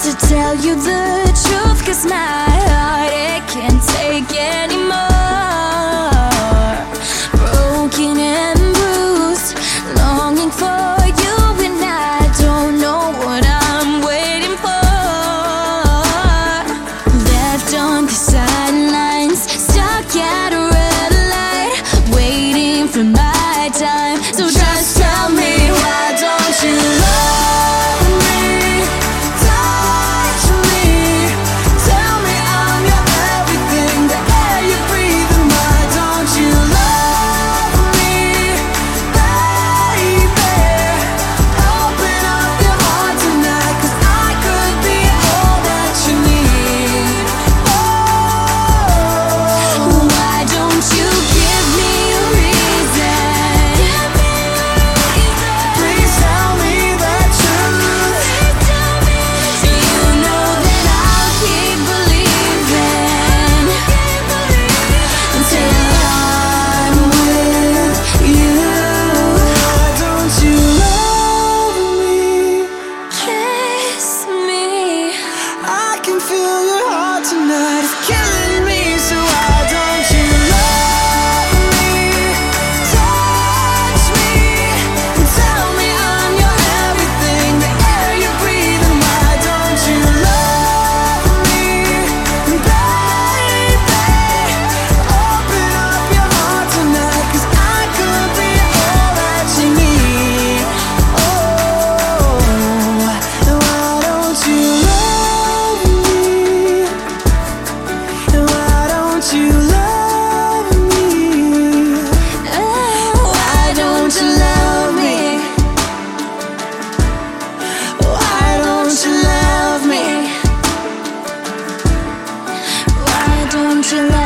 to tell you the truth, 'cause my heart, it can't take anymore. Broken and bruised, longing for you, and I don't know what I'm waiting for. Left on the sidelines, stuck at a red light, waiting for my time. So just tell me, why don't you love me? Touch me, tell me I'm your everything, the air you breathe, and why don't you love me, baby? Open up your heart tonight, 'cause I could be all that you need. Oh, why don't you give me a reason? Please tell me the truth. You know that I'll keep believing until I'm with you. Why don't you love me? Kiss me. I can feel your heart tonight, it's killing me. So why don't you love me? Touch me, and tell me I'm your everything, the air you breathe, and why don't you love me, baby? Open up your heart tonight, 'cause I could be all that you need. Oh, why don't you love me? Why don't you love me? Why don't you love me? Why don't you love me? Why don't you love me?